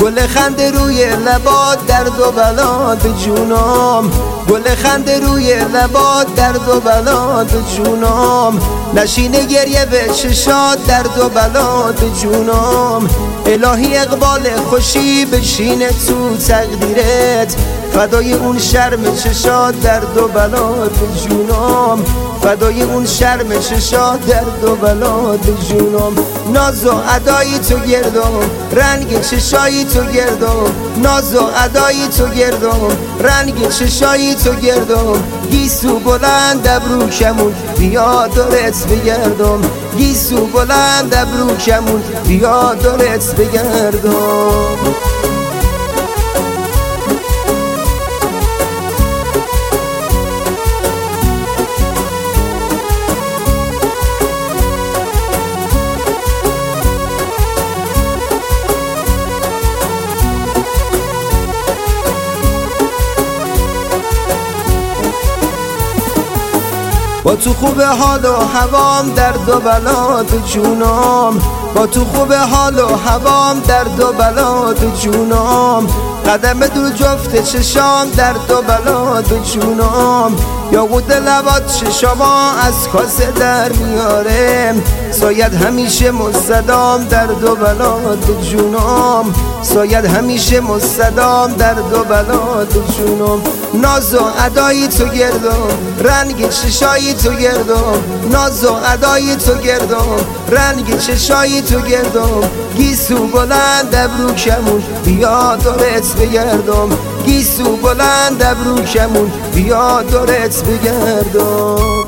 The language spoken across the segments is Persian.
گل خنده روی لبات درد و بلا به جونم، گل خنده روی لبات درد و بلا به جونم، نشینه گریه به چشات درد و بلا به جونم. الهی اقبال خوشی بشینه تو تقدیرت، فدای اون شرم چشات درد و بلا به جونم، فدای اون شرم چشات درد و بلا به جونم. ناز و ادای تو گردم، رنگ چشای تو گردم، ناز و ادای تو گردم، رنگ چشای تو گردم. گیسو بلند ابرو کمون بیا دورت بگردم، گیسو بلند ابرو کمون بیا دورت بگردم. با تو خوب حال و هوام درد و بلا تو جونم، با تو خوب حال و هوام درد و بلا تو جونم. قدم دو جفت چشام درد و بلا تو جونم، یاقوت لبات چشما از کاسه در میاره، ساید همیشه مستدام درد و بلا تو جونم، ساید همیشه مستدام درد و بلا تو جونم. ناز و ادای تو گردم، رنگ چشای تو گردم، ناز و ادای تو گردم، رنگ چشای تو گردم. گیسو بلند ابرو کمون بیا دورت بگردم، گیسو بلند ابرو کمون بیا دورت بگردم.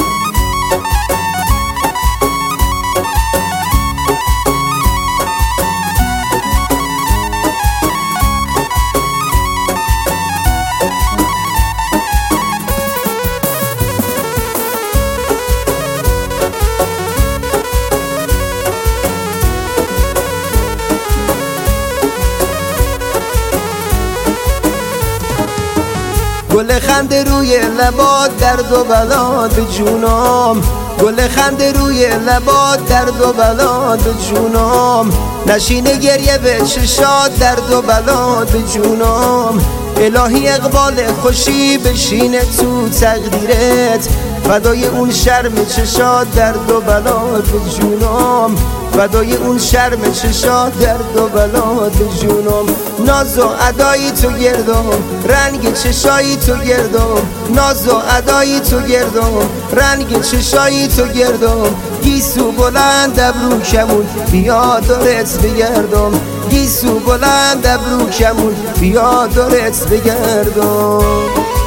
گل خنده روی لبات درد و بلا به جونم، گل خنده روی لبات درد و بلا به جونم، نشینه گریه به چشات درد و بلا به جونم. الهی اقبال خوشی بشینه تو تقدیرت، فدای اون شرم چشات درد و بلا به جونم، فدای اون شرم چشات درد و بلا به جونم. ناز و ادای تو گردم، رنگ چشای تو گردم، ناز و ادای تو گردم، رنگ چشای تو گردم. گیسو بلند ابرو کمون بیا دورت بگردم، گیسو بلند ابرو کمون بیا دورت بگردم.